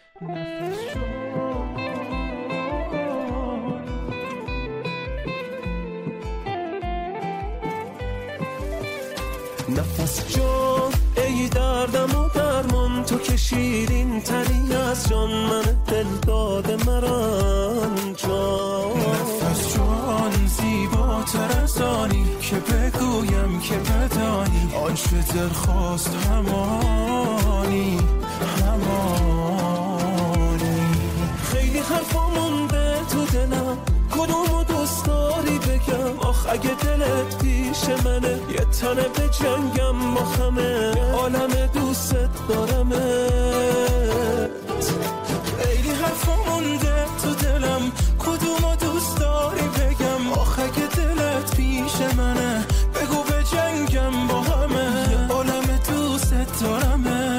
نفس جان ای دردم و درمان، تو که شیرین تری از جان، من دل داده مران جان. نفس جان زیباتر از آنی که بگویم که بدانی، آنچه دل خواست همانی خیلی حرفا مونده تو دلم، کدومو دوست داری بگم؟ آخ اگه دلت پیش منه، یه تنه به جنگم با همه، عالم دوست دارمت. خیلی حرفا مونده تو دلم، کدومو دوست داری بگم؟ آخ اگه دلت پیش منه، بگو به جنگم با همه، یه عالم دوست دارمت.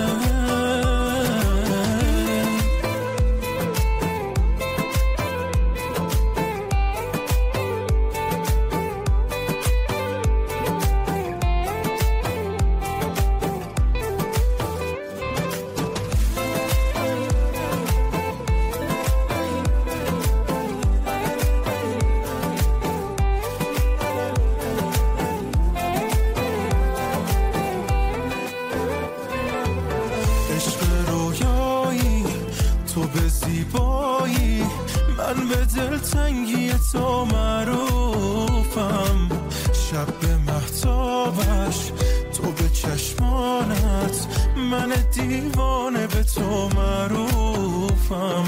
من به دلتنگی تو معروفم، شب به مهتابش تو به چشمانت، من دیوانه به تو معروفم.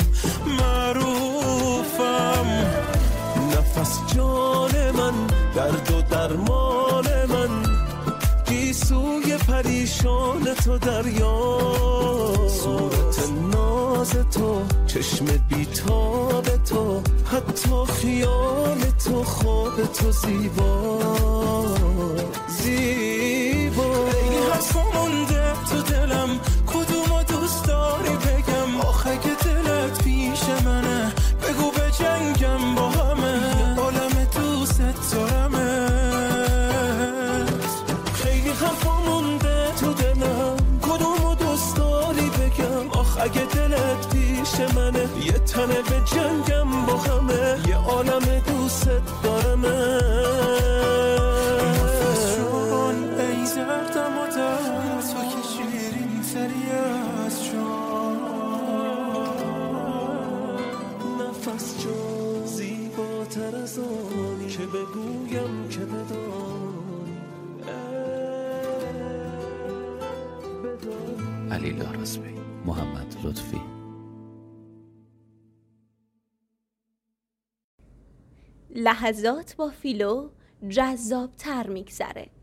نفس جان من، درد و درمان من، گیسوی پریشان تو دریا، صورت ناز تو، چشم بیتاب تو، حتی خیال تو، خواب تو زیبا. خیلی حرفا مونده تو دلم، کدومو دوست داری بگم؟ آخه اگه دلت پیش منه، بگو به جنگم با همه، یه عالم دوست دارمت. خیلی حرفا مونده تو دلم، کدومو دوست داری بگم؟ آخ اگه دلت پیش منه، یه تنه به جنگم با همه، یه عالم دوست دارمت. نفس جان ای دردم و درد، تو که شیرین تری از جان. نفس جان زیباتر از آنی که بگویم که بدانی. علی لارزمی، محمد لطفی. لحظات با فیلو جذاب‌تر میگذره.